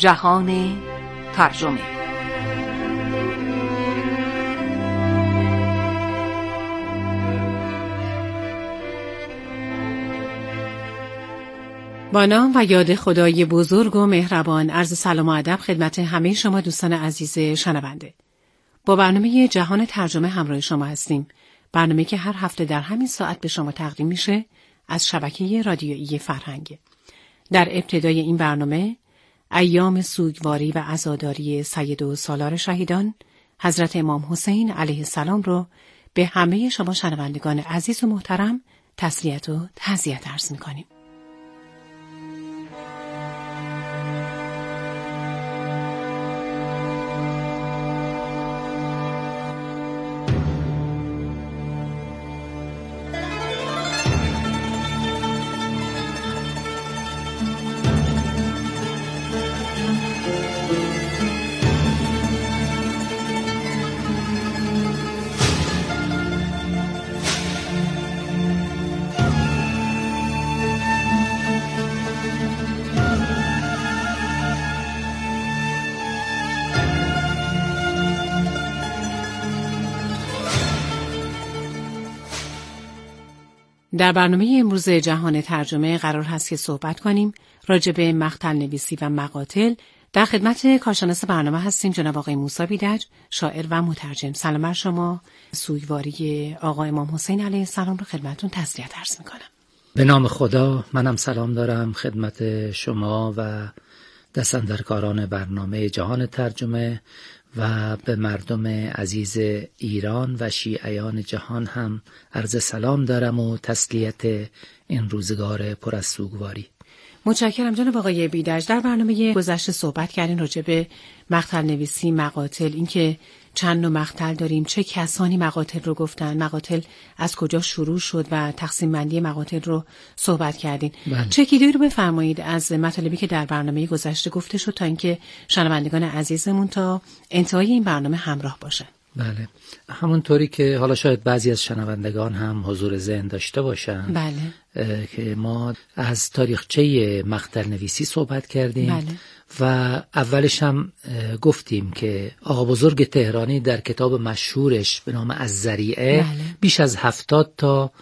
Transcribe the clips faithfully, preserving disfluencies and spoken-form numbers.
جهان ترجمه. با نام و یاد خدای بزرگ و مهربان، عرض سلام و ادب خدمت همه شما دوستان عزیز شنونده. با برنامه جهان ترجمه همراه شما هستیم. برنامه که هر هفته در همین ساعت به شما تقدیم میشه از شبکه رادیویی فرهنگ. در ابتدای این برنامه ایام سوگواری و عزاداری سید و سالار شهیدان حضرت امام حسین علیه السلام رو به همه شما شنوندگان عزیز و محترم تسلیت و تعزیت عرض می‌کنیم. در برنامه امروز جهان ترجمه قرار هست که صحبت کنیم راجع به مقتل نویسی و مقاتل. در خدمت کارشناس برنامه هستیم جناب آقای موسی بیدج، شاعر و مترجم. سلام بر شما. سوگواری آقا امام حسین علیه السلام رو خدمتتون تسلیت عرض می‌کنم. به نام خدا، منم سلام دارم خدمت شما و دستاندرکاران برنامه جهان ترجمه و به مردم عزیز ایران و شیعیان جهان هم عرض سلام دارم و تسلیت این روزگار پر از سوگواری. متشکرم جناب آقای بیدج. در برنامه گذشته صحبت کردین راجع به مقتل نویسی، مقاتل، اینکه چند نوع مقتل داریم، چه کسانی مقاتل رو گفتن، مقاتل از کجا شروع شد و تقسیم بندی مقاتل رو صحبت کردین. بله. چکیده‌ای رو بفرمایید از مطالبی که در برنامه گذشته گفته شد تا اینکه شنوندگان عزیزمون تا انتهای این برنامه همراه باشن. بله، همونطوری که حالا شاید بعضی از شنوندگان هم حضور ذهن داشته باشن. بله. که ما از تاریخچه مقتل نویسی صحبت کردیم. بله. و اولش هم گفتیم که آقا بزرگ تهرانی در کتاب مشهورش به نام الذریعه بله. بیش از هفتاد تا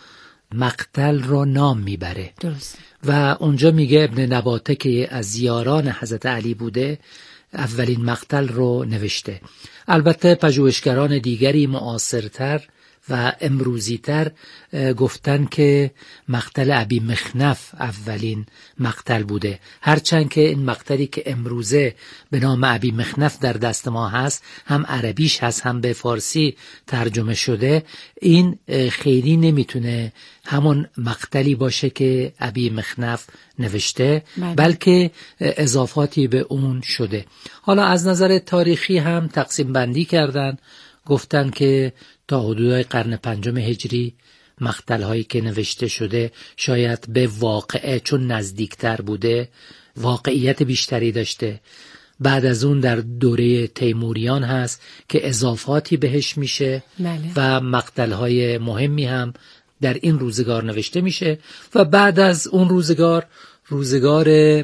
مقتل رو نام میبره. درست. و اونجا میگه ابن نباته که از یاران حضرت علی بوده اولین مقتل رو نوشته. البته پژوهشگران دیگری معاصرتر و امروزیتر گفتن که مقتل ابی مخنف اولین مقتل بوده، هرچند که این مقتلی که امروزه به نام ابی مخنف در دست ما هست هم عربیش هست هم به فارسی ترجمه شده، این خیلی نمیتونه همون مقتلی باشه که ابی مخنف نوشته. بله. بلکه اضافاتی به اون شده. حالا از نظر تاریخی هم تقسیم بندی کردن، گفتن که تا حدود قرن پنجم هجری مقتل هایی که نوشته شده شاید به واقعه چون نزدیکتر بوده واقعیت بیشتری داشته. بعد از اون در دوره تیموریان هست که اضافاتی بهش میشه. بله. و مقتل های مهمی هم در این روزگار نوشته میشه و بعد از اون روزگار روزگار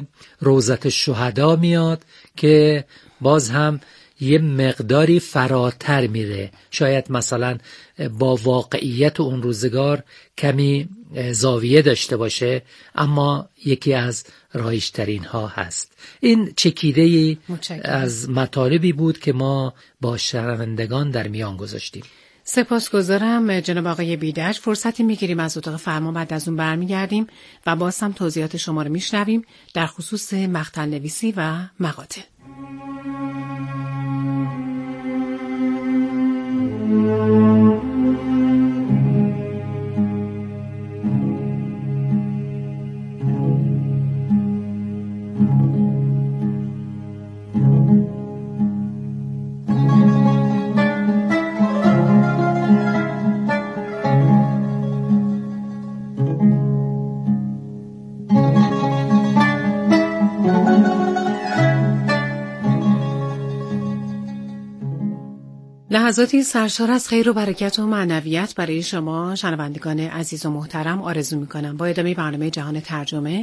روضت الشهدا میاد که باز هم یه مقداری فراتر میره، شاید مثلا با واقعیت اون روزگار کمی زاویه داشته باشه، اما یکی از رایج‌ترین ها هست. این چکیده‌ای از مطالبی بود که ما با شنوندگان در میان گذاشتیم. سپاسگزارم جناب آقای بیدج. فرصتی میگیریم از اتاق فرمان، بعد از اون برمیگردیم و باز هم توضیحات شما رو میشنویم در خصوص مقتل نویسی و مقاتل. لحظاتی سرشار از خیر و برکت و معنویت برای شما شنوندگان عزیز و محترم آرزو می‌کنم. با ادامه برنامه جهان ترجمه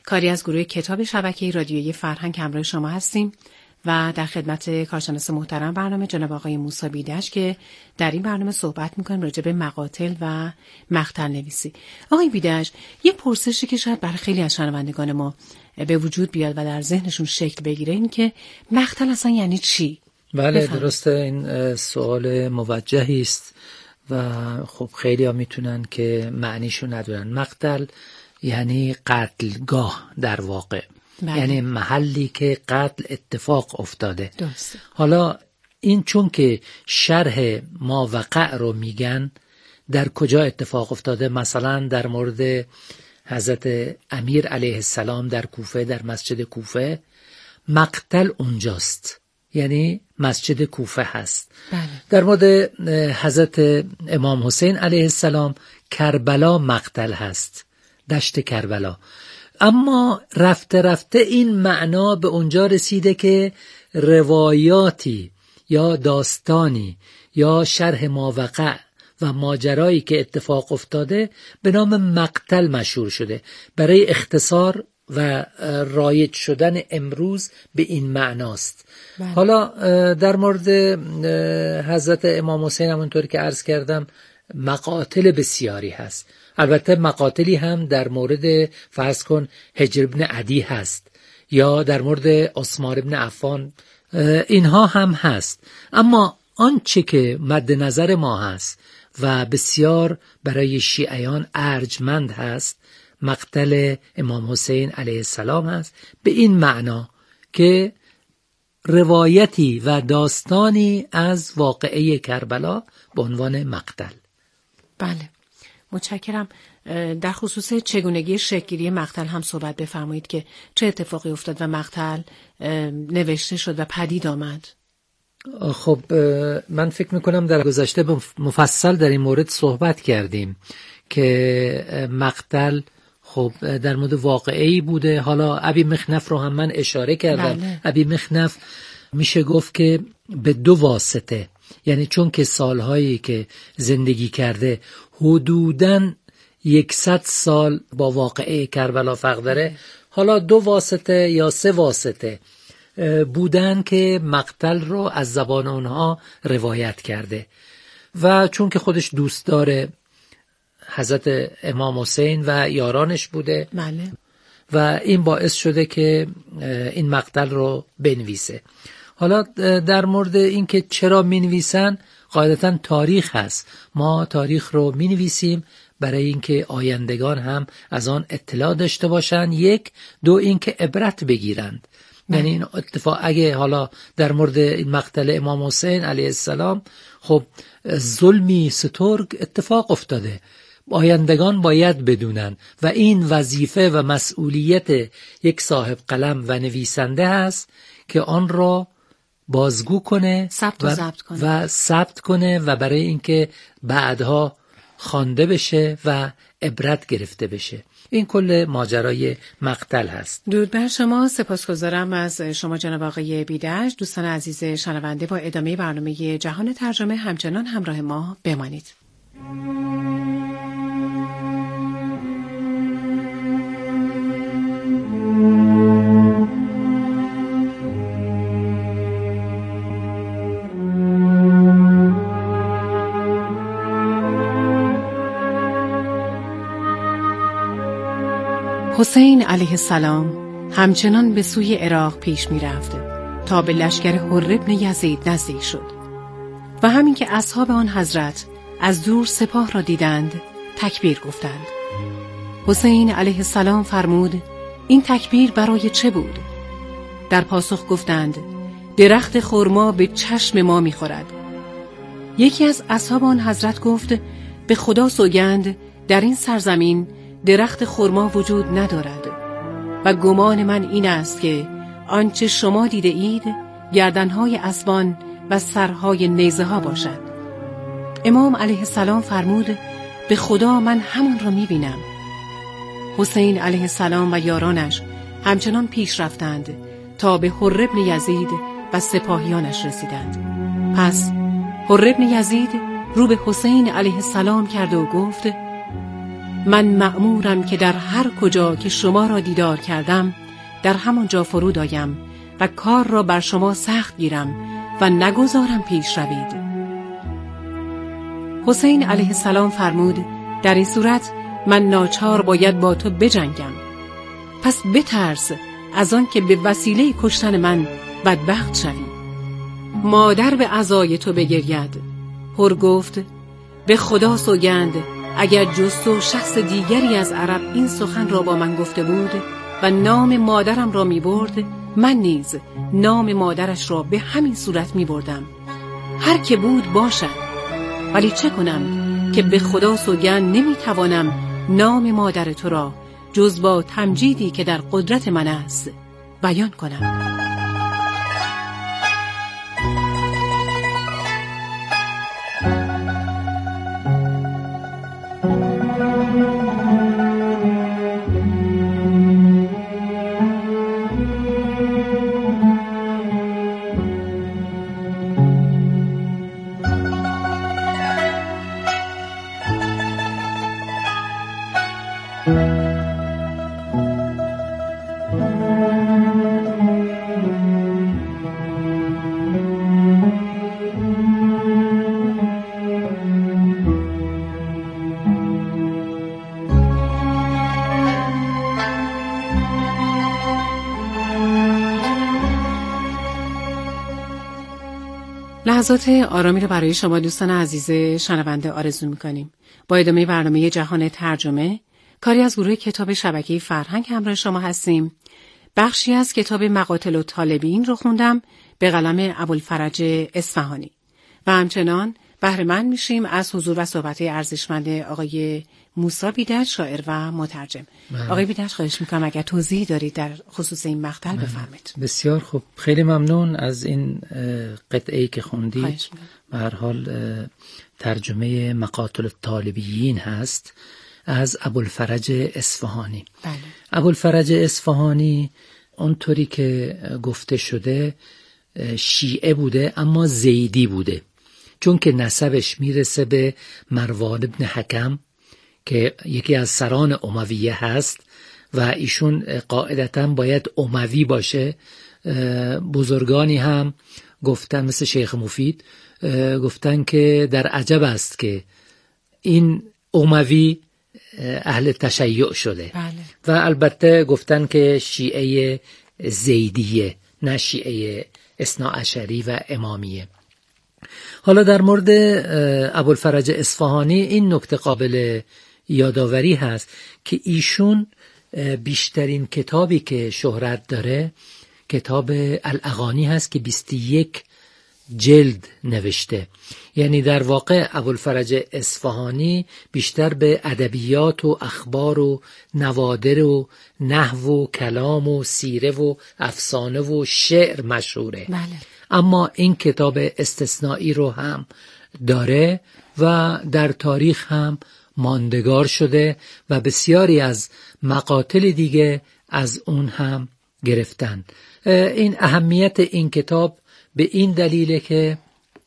کاری از گروه کتاب شبکه رادیویی فرهنگ همراه شما هستیم و در خدمت کارشناس محترم برنامه جناب آقای موسی بیدش که در این برنامه صحبت می‌کنیم راجع به مقاتل و مقتل نویسی. آقای بیدش، یه پرسشی که شاید برای خیلی از شنوندگان ما به وجود بیاد و در ذهنشون شکل بگیره این که مقتل اصلا یعنی چی؟ بله بفهم. درسته، این سوال موجهی است و خب خیلی ها میتونن که معنیشو ندونن. مقتل یعنی قتلگاه در واقع، بله. یعنی محلی که قتل اتفاق افتاده. درسته. حالا این چون که شرح ما وقع رو میگن در کجا اتفاق افتاده، مثلا در مورد حضرت امیر علیه السلام در کوفه، در مسجد کوفه مقتل اونجاست، یعنی مسجد کوفه هست. بله. در مورد حضرت امام حسین علیه السلام کربلا مقتل هست، دشت کربلا. اما رفته رفته این معنا به اونجا رسیده که روایاتی یا داستانی یا شرح ماوقع و ماجرایی که اتفاق افتاده به نام مقتل مشهور شده، برای اختصار و رایج شدن امروز به این معناست. بله. حالا در مورد حضرت امام حسین همونطور که عرض کردم مقاتل بسیاری هست. البته مقاتلی هم در مورد فرض کن حجر ابن عدی هست یا در مورد عثمان ابن عفان، اینها هم هست. اما آنچه که مد نظر ما هست و بسیار برای شیعیان ارجمند هست مقتل امام حسین علیه السلام هست، به این معنا که روایتی و داستانی از واقعه کربلا به عنوان مقتل. بله، متشکرم. در خصوص چگونگی شکل‌گیری مقتل هم صحبت بفرمایید که چه اتفاقی افتاد و مقتل نوشته شد و پدید آمد. خب من فکر میکنم در گذشته مفصل در این مورد صحبت کردیم که مقتل خب در مورد واقعی بوده. حالا ابی مخنف رو هم من اشاره کردم. بله. ابی مخنف میشه گفت که به دو واسطه، یعنی چون که سالهایی که زندگی کرده حدوداً یکصد سال با واقعه کربلا فرق داره، حالا دو واسطه یا سه واسطه بودن که مقتل رو از زبان اونها روایت کرده و چون که خودش دوست داره حضرت امام حسین و یارانش بوده، بله. و این باعث شده که این مقتل رو بنویسه. حالا در مورد این که چرا مینویسن، قاعدتا تاریخ هست. ما تاریخ رو مینویسیم برای اینکه آیندگان هم از آن اطلاع داشته باشن، یک. دو اینکه عبرت بگیرند. یعنی این اتفاق اگه حالا در مورد این مقتل امام حسین علیه السلام خب ظلمی سترگ اتفاق افتاده، آیندگان باید بدونن و این وظیفه و مسئولیت یک صاحب قلم و نویسنده هست که آن را بازگو کنه ثبت و ضبط کنه و ثبت کنه و برای اینکه بعدها خوانده بشه و عبرت گرفته بشه. این کل ماجرای مقتل هست. درود بر شما. سپاسگزارم از شما جناب آقای بیدش. دوستان عزیز شنونده، با ادامه برنامه جهان ترجمه همچنان همراه ما بمانید. حسین علیه السلام همچنان به سوی عراق پیش می رفت تا به لشکر حر ابن یزید نزدیک شد و همین که اصحاب آن حضرت از دور سپاه را دیدند تکبیر گفتند. حسین علیه السلام فرمود این تکبیر برای چه بود؟ در پاسخ گفتند درخت خرما به چشم ما می خورد. یکی از اصحاب آن حضرت گفت به خدا سوگند در این سرزمین درخت خرما وجود ندارد و گمان من این است که آنچه شما دیده اید گردنهای اسبان و سرهای نیزه ها باشد. امام علیه السلام فرمود به خدا من همان را می بینم. حسین علیه السلام و یارانش همچنان پیش رفتند تا به حر ابن یزید و سپاهیانش رسیدند. پس حر ابن یزید رو به حسین علیه السلام کرد و گفت من مأمورم که در هر کجا که شما را دیدار کردم در همانجا فرود آیم و کار را بر شما سخت گیرم و نگذارم پیش روید. حسین علیه السلام فرمود در این صورت من ناچار باید با تو بجنگم. پس بترس از آن که به وسیله کشتن من بدبخت شوی. مادر به عزای تو بگرید. هر گفت به خدا سوگند اگر جز تو شخص دیگری از عرب این سخن را با من گفته بود و نام مادرم را می برد، من نیز نام مادرش را به همین صورت می بردم. هر که بود باشد، ولی چه کنم که به خدا سوگند نمی توانم نام مادر تو را جز با تمجیدی که در قدرت من است بیان کنم. لحظات آرامی رو برای شما دوستان عزیز شنونده آرزو می‌کنیم. با ادامه برنامه جهان ترجمه، کاری از گروه کتاب شبکه فرهنگ همراه شما هستیم. بخشی از کتاب مقاتل الطالبین رو خوندم به قلم ابوالفرج اصفهانی و همچنان بهره مند میشیم از حضور و صحبت ارزشمند آقای موسی بیدج، شاعر و مترجم. من. آقای بیدج خواهش میکنم اگر توضیحی دارید در خصوص این مقطع بفرمایید. بسیار خوب، خیلی ممنون از این قطعه‌ای که خوندید. به هر حال ترجمه مقاتل الطالبین هست از ابوالفرج اصفهانی. بله. ابوالفرج اصفهانی اونطوری که گفته شده شیعه بوده اما زیدی بوده، چون که نسبش میرسه به مروان ابن حکم که یکی از سران امویه هست و ایشون قاعدتاً باید اموی باشه. بزرگانی هم گفتن مثل شیخ مفید گفتن که در عجب است که این اموی اهل تشیع شده. بله. و البته گفتن که شیعه زیدیه نه شیعه اثنا عشری و امامیه. حالا در مورد ابوالفرج اصفهانی این نکته قابل یادآوری هست که ایشون بیشترین کتابی که شهرت داره کتاب الاغانی هست که بیست و یک جلد نوشته. یعنی در واقع ابوالفرج اصفهانی بیشتر به ادبیات و اخبار و نوادر و نحو و کلام و سیره و افسانه و شعر مشهوره. بله. اما این کتاب استثنایی رو هم داره و در تاریخ هم ماندگار شده و بسیاری از مقاتل دیگه از اون هم گرفتن. این اهمیت این کتاب به این دلیله که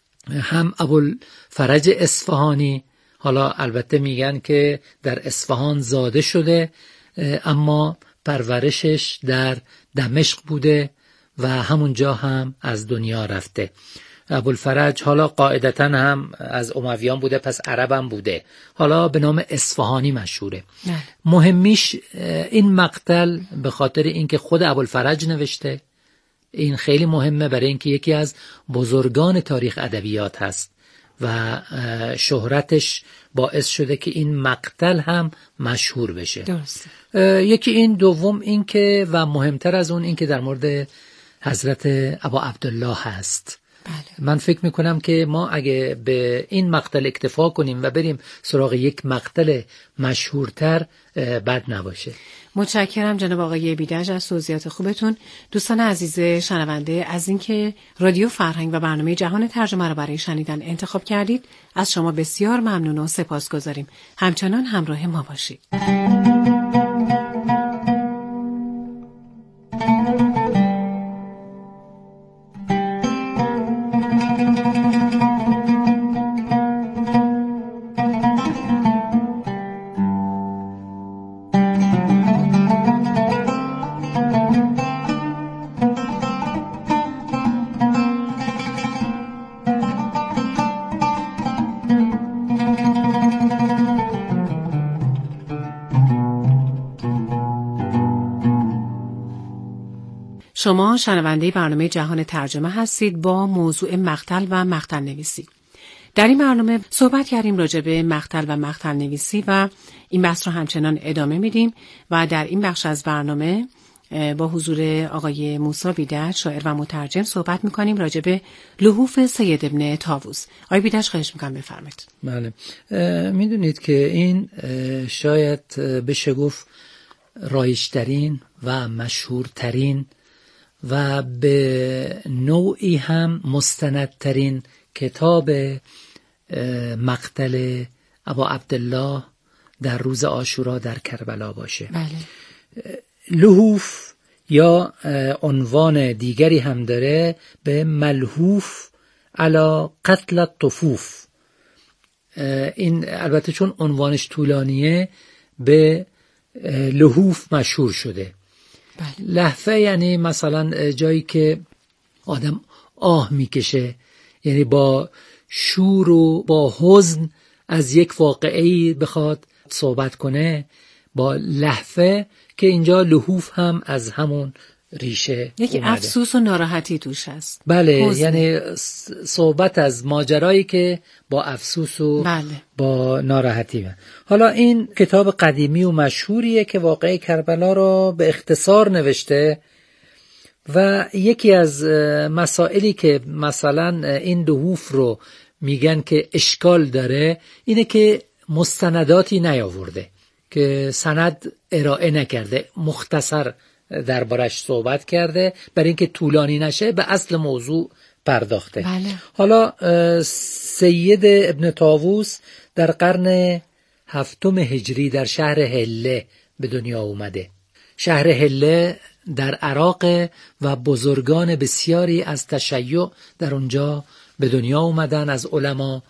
هم ابوالفرج اصفهانی، حالا البته میگن که در اصفهان زاده شده اما پرورشش در دمشق بوده و همونجا هم از دنیا رفته. ابوالفرج حالا قاعدتاً هم از امویان بوده، پس عربم بوده، حالا به نام اصفهانی مشهوره. نه. مهمیش این مقتل به خاطر اینکه خود ابوالفرج نوشته. این خیلی مهمه برای اینکه یکی از بزرگان تاریخ ادبیات هست و شهرتش باعث شده که این مقتل هم مشهور بشه. درسته. یکی این، دوم این که و مهمتر از اون این که در مورد حضرت ابا عبدالله هست. بله. من فکر میکنم که ما اگه به این مقتل اکتفا کنیم و بریم سراغ یک مقتل مشهورتر بد نباشه. متشکرم جناب آقای بیدج از توضیحات خوبتون. دوستان عزیز شنونده، از اینکه رادیو فرهنگ و برنامه جهان ترجمه را برای شنیدن انتخاب کردید از شما بسیار ممنون و سپاسگزاریم. همچنان همراه ما باشید. شما شنونده برنامه جهان ترجمه هستید با موضوع مقتل و مقتل نویسی. در این برنامه صحبت کردیم راجع به مقتل و مقتل نویسی و این بحث رو همچنان ادامه میدیم و در این بخش از برنامه با حضور آقای موسی بیدج شاعر و مترجم صحبت میکنیم راجع به لحوف سید ابن طاووس. آقای بیدج خواهش میکنم بفرمایید. بله، میدونید که این شاید بشه گفت رایج‌ترین و مشهورترین و به نوعی هم مستندترین کتاب مقتل ابا عبدالله در روز عاشورا در کربلا باشه. بله. لحوف یا عنوان دیگری هم داره به ملحوف علی قتل الطفوف. این البته چون عنوانش طولانیه به لحوف مشهور شده. بله. لحفه یعنی مثلا جایی که آدم آه میکشه، یعنی با شور و با حزن از یک واقعه‌ای بخواد صحبت کنه، با لحفه که اینجا لحوف هم از همون ریشه یک اومده. افسوس و ناراحتی توش هست. بله حزن. یعنی صحبت از ماجرایی که با افسوس و بله. با ناراحتی من. حالا این کتاب قدیمی و مشهوریه که واقعه کربلا رو به اختصار نوشته و یکی از مسائلی که مثلا این لحوف رو میگن که اشکال داره اینه که مستنداتی نیاورده، که سند ارائه نکرده، مختصر دربارش صحبت کرده برای اینکه طولانی نشه، به اصل موضوع پرداخته. بله. حالا سید ابن طاووس در قرن هفتم هجری در شهر هله به دنیا اومده. شهر هله در عراق و بزرگان بسیاری از تشیع در اونجا به دنیا اومدن، از علما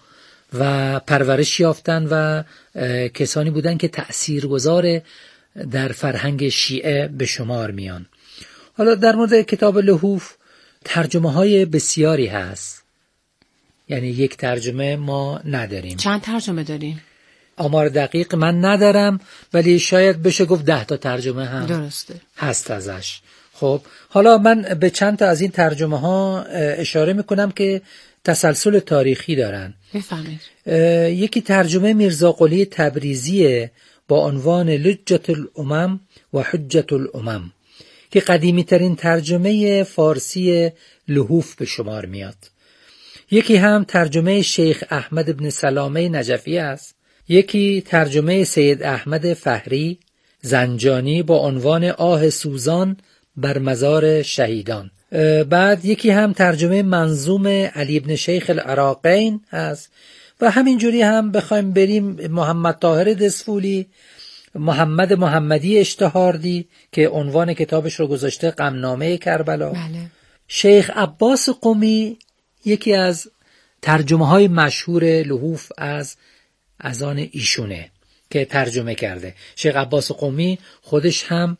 و پرورش یافتن و کسانی بودن که تأثیرگذار در فرهنگ شیعه به شمار میان. حالا در مورد کتاب لحوف ترجمه های بسیاری هست، یعنی یک ترجمه ما نداریم. چند ترجمه داریم؟ آمار دقیق من ندارم، ولی شاید بشه گفت ده تا ترجمه هم درسته هست ازش. خب حالا من به چند تا از این ترجمه ها اشاره میکنم که تسلسل تاریخی دارن. بفرمایید. یکی ترجمه میرزا قلی تبریزیه با عنوان لجة الامم و حجة الامم که قدیمی ترین ترجمه فارسی لحوف به شمار میاد. یکی هم ترجمه شیخ احمد بن سلامه نجفی است. یکی ترجمه سید احمد فهری زنجانی با عنوان آه سوزان بر مزار شهیدان. بعد یکی هم ترجمه منظوم علی بن شیخ العراقین هست و همینجوری هم بخوایم بریم محمد طاهر دسفولی، محمد محمدی اشتهاردی که عنوان کتابش رو گذاشته غمنامه کربلا. بله. شیخ عباس قمی یکی از ترجمه های مشهور لحوف از از آن ایشونه که ترجمه کرده. شیخ عباس قمی خودش هم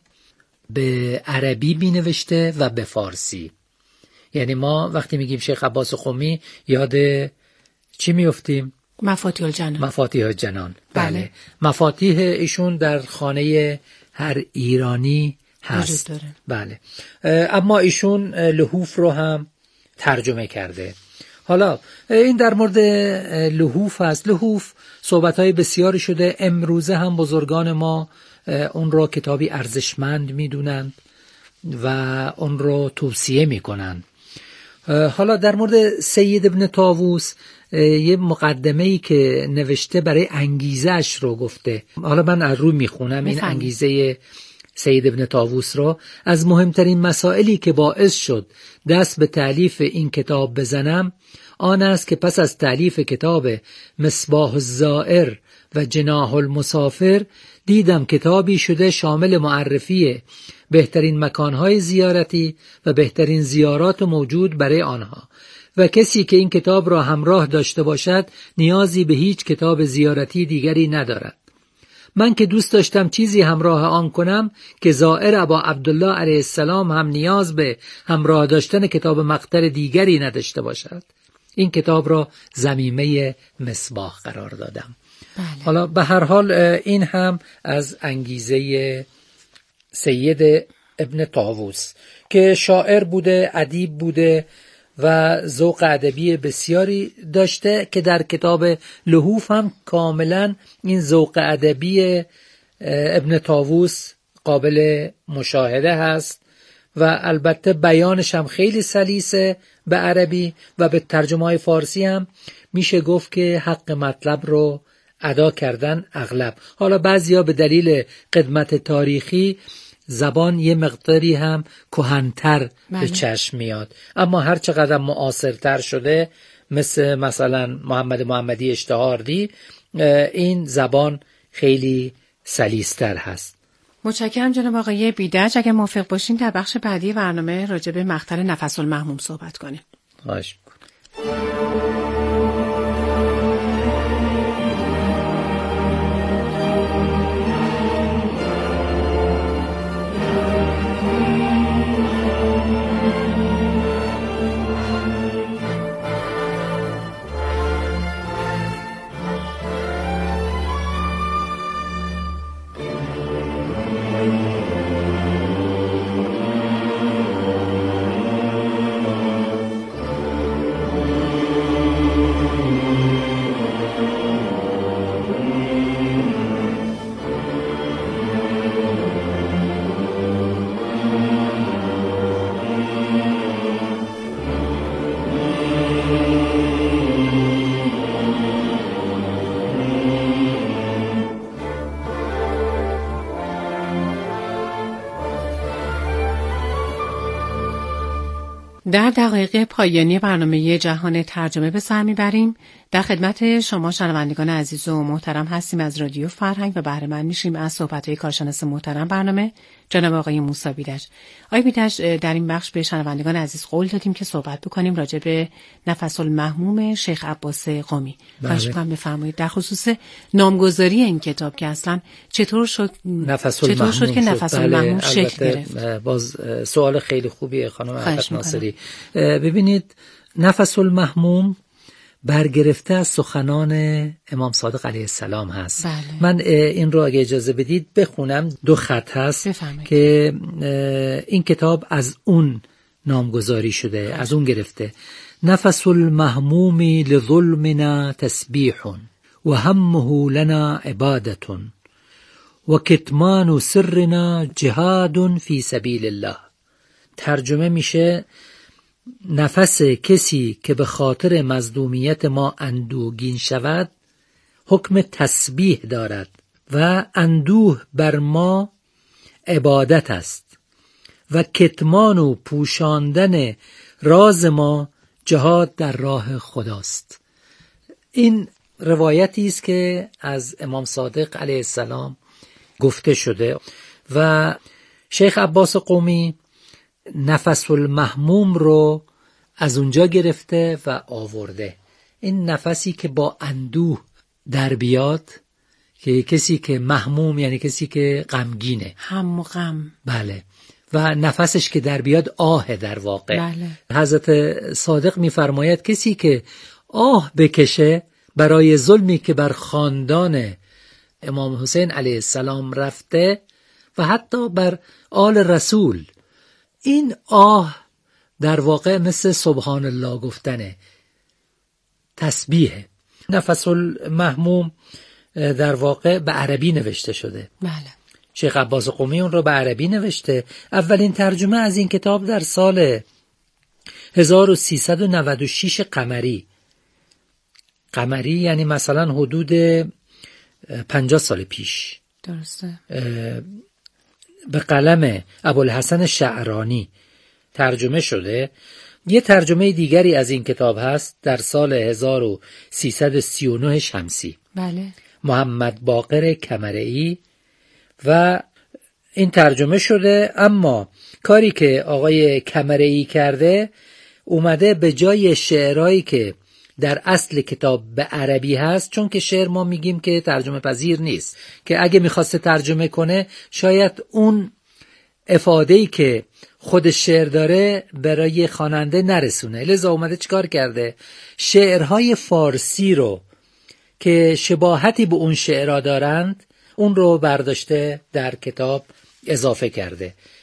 به عربی می نوشته و به فارسی. یعنی ما وقتی میگیم شیخ عباس قمی یاد چی میافتیم؟ مفاتیح الجنان. مفاتیح الجنان. بله. بله. مفاتیح ایشون در خانه هر ایرانی هست. وجود داره. بله. اما ایشون لحوف رو هم ترجمه کرده. حالا این در مورد لحوف است. لحوف صحبت‌های بسیاری شده. امروزه هم بزرگان ما اون رو کتابی ارزشمند میدونند و اون رو توصیه میکنند. حالا در مورد سید ابن طاووس یه مقدمه‌ای که نوشته برای انگیزه‌اش رو گفته. حالا من از رو میخونم این انگیزه سید ابن طاووس رو. از مهمترین مسائلی که باعث شد دست به تألیف این کتاب بزنم آن است که پس از تألیف کتاب مصباح الزائر و جناح المسافر دیدم کتابی شده شامل معرفی بهترین مکانهای زیارتی و بهترین زیارات موجود برای آنها و کسی که این کتاب را همراه داشته باشد نیازی به هیچ کتاب زیارتی دیگری ندارد. من که دوست داشتم چیزی همراه آن کنم که زائر ابا عبدالله علیه السلام هم نیاز به همراه داشتن کتاب مقتل دیگری نداشته باشد، این کتاب را ضمیمه مصباح قرار دادم. بله. حالا به هر حال این هم از انگیزه سید ابن طاووس که شاعر بوده، ادیب بوده و ذوق ادبی بسیاری داشته که در کتاب لحوف هم کاملا این ذوق ادبی ابن طاووس قابل مشاهده هست و البته بیانش هم خیلی سلیسه به عربی و به ترجمه های فارسی هم میشه گفت که حق مطلب رو ادا کردن اغلب. حالا بعضیا به دلیل قدمت تاریخی زبان یه مقداری هم کهن‌تر به چشم میاد، اما هر چقدر معاصرتر شده مثل مثلا محمد محمدی اشتهاردی این زبان خیلی سلیستر هست. متشکرم جناب آقای بیدج. اگر موافق باشین در بخش بعدی برنامه راجع به مقتل نفس المحموم صحبت کنیم. خواهش می‌کنم. در دقایق پایانی برنامه جهان ترجمه به سر میبریم. در خدمت شما شنوندگان عزیز و محترم هستیم از رادیو فرهنگ و بهره مند میشیم از صحبت‌های کارشناس محترم برنامه جناب آقای موسی بیدج. آقای بیدج، در این بخش به شنوندگان عزیز قول دادیم که صحبت بکنیم راجع به نفس المحموم شیخ عباس قمی. خواهش می‌کنم بفرمایید در خصوص نامگذاری این کتاب که اصلا چطور شد نفس چطور شد که نفس المحموم شکل گرفت. باز سوال خیلی خوبیه خانم عفت ناصری. ببینید نفس المحموم برگرفته از سخنان امام صادق علیه السلام هست. بله. من این رو اگه اجازه بدید بخونم، دو خط هست بفرمایید. که این کتاب از اون نامگذاری شده، بله. از اون گرفته. نفس المحموم لظلمنا تسبیح و همه لنا عبادت و کتمان سرنا جهاد فی سبیل الله. ترجمه میشه نفس کسی که به خاطر مظلومیت ما اندوهگین شود حکم تسبیح دارد و اندوه بر ما عبادت است و کتمان و پوشاندن راز ما جهاد در راه خداست. این روایتی است که از امام صادق علیه السلام گفته شده و شیخ عباس قمی نفس المحموم رو از اونجا گرفته و آورده. این نفسی که با اندوه در بیاد، که کسی که محموم یعنی کسی که غمگینه، هم و غم. بله. و نفسش که در بیاد آه در واقع. بله. حضرت صادق می‌فرماید کسی که آه بکشه برای ظلمی که بر خاندان امام حسین علیه السلام رفته و حتی بر آل رسول، این آه در واقع مثل سبحان الله گفتنه، تسبیحه. نفس المحموم در واقع به عربی نوشته شده. بله. شیخ عباس قمی اون رو به عربی نوشته. اولین ترجمه از این کتاب در سال هزار و سیصد و نود و شش قمری. قمری یعنی مثلا حدود پنجاه سال پیش. درسته. به قلم ابوالحسن شعرانی ترجمه شده. یه ترجمه دیگری از این کتاب هست در سال هزار و سیصد و سی و نه شمسی. بله. محمد باقر کمرئی و این ترجمه شده. اما کاری که آقای کمرئی کرده، اومده به جای شعرهایی که در اصل کتاب به عربی هست، چون که شعر ما میگیم که ترجمه پذیر نیست، که اگه میخواسته ترجمه کنه شاید اون افاده‌ای که خود شعر داره برای خواننده نرسونه، لذا اومده چیکار کرده؟ شعرهای فارسی رو که شباهتی به اون شعرها دارند اون رو برداشته در کتاب اضافه کرده.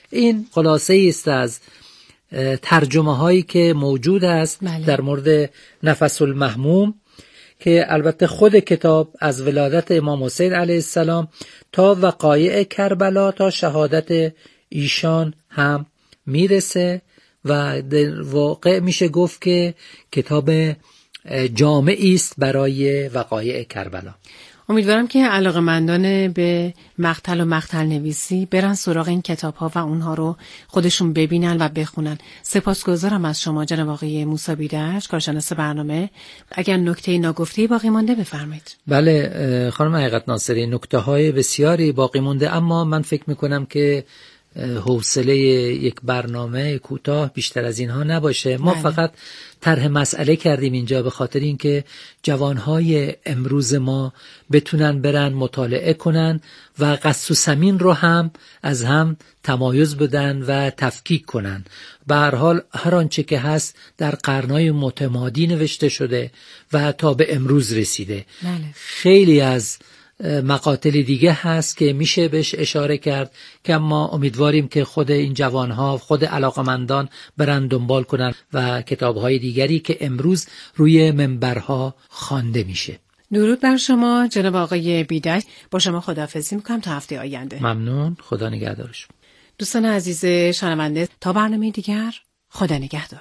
این خلاصه است از ترجمه هایی که موجود است بله. در مورد نفس المحموم، که البته خود کتاب از ولادت امام حسین علیه السلام تا وقایع کربلا تا شهادت ایشان هم میرسه و در واقع میشه گفت که کتاب جامعی است برای وقایع کربلا. امیدوارم که علاقه‌مندان به مقتل و مقتل نویسی برن سراغ این کتاب‌ها و اونها رو خودشون ببینن و بخونن. سپاسگزارم از شما جناب آقای موسی بیدرج، کارشناس برنامه. اگر نکته ناگفته باقی مانده بفرمایید. بله خانم حقیقت ناصری، نکته‌های بسیاری باقی مونده، اما من فکر می‌کنم که حوصله یک برنامه کوتاه بیشتر از اینها نباشه. ما بله. فقط طرح مسئله کردیم اینجا به خاطر اینکه جوانهای امروز ما بتونن برن مطالعه کنن و قص و سمین رو هم از هم تمایز بدن و تفکیک کنن. به هر حال هر آنچه که هست در قرنهای متمادی نوشته شده و تا به امروز رسیده. بله. خیلی از مقاتل دیگه هست که میشه بهش اشاره کرد که ما امیدواریم که خود این جوانها، خود علاقمندان برن دنبال کنن و کتابهای دیگری که امروز روی منبرها خوانده میشه. درود بر شما جناب آقای بیدرج. با شما خداحافظی میکنم تا هفته آینده. ممنون، خدا نگهدارش. دوستان عزیز شنونده، تا برنامه دیگر، خدا نگهدار.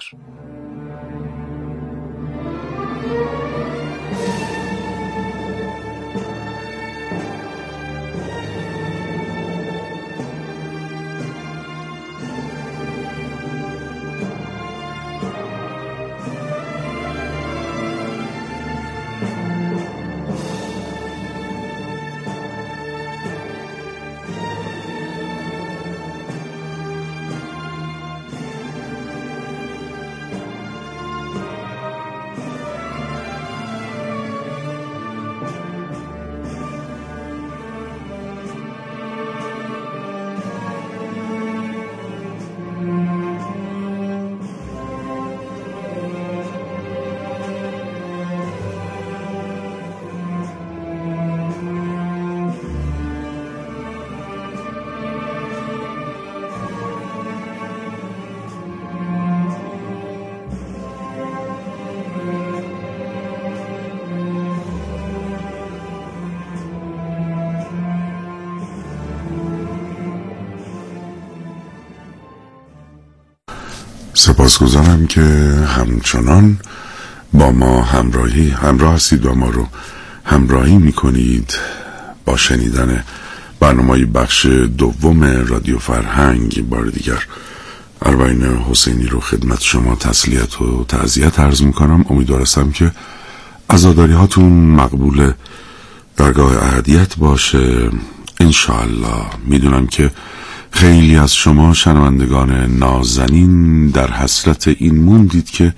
سپاسگزارم که همچنان با ما همراهی همراه هستید و ما رو همراهی میکنید با شنیدن برنامه بخش دوم رادیو فرهنگ. بار دیگر اربعین حسینی رو خدمت شما تسلیت و تعزیت عرض میکنم. امیدوارم که عزاداری هاتون مقبول درگاه احدیت باشه انشاءالله. میدونم که خیلی از شما شنوندگان نازنین در حسرت این موندید که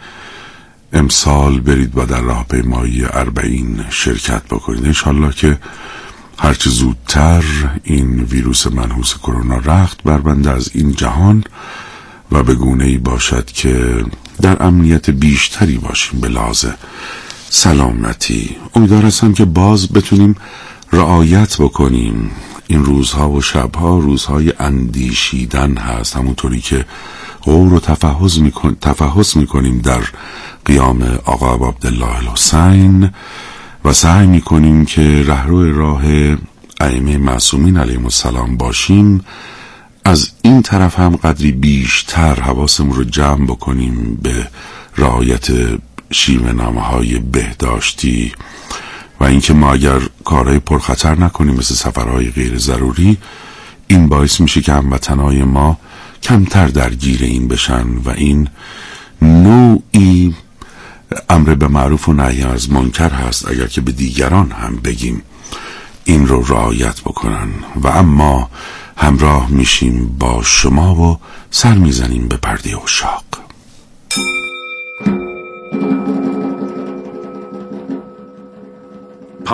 امسال برید و در راهپیمایی اربعین شرکت بکنید. انشالله که هرچه زودتر این ویروس منحوس کرونا رخت بربنده از این جهان و به گونه‌ای باشد که در امنیت بیشتری باشیم به لحاظ سلامتی. امیدوارم که باز بتونیم رعایت بکنیم. این روزها و شبها روزهای اندیشیدن هست، همونطوری که غور و تفحص میکن... تفحص میکنیم در قیام آقا ابو عبدالله الحسین و سعی میکنیم که رهرو راه ائمه معصومین علیهم السلام باشیم. از این طرف هم قدری بیشتر حواسمون رو جمع بکنیم به رعایت شیوه‌نامه‌های بهداشتی و اینکه ما اگر کارهای پرخطر نکنیم مثل سفرهای غیر ضروری، این باعث میشه که هموطنهای ما کمتر درگیر این بشن و این نوعی امر به معروف و نهی از منکر هست اگر که به دیگران هم بگیم این رو رعایت بکنن. و اما همراه میشیم با شما و سر میزنیم به پرده عشاق.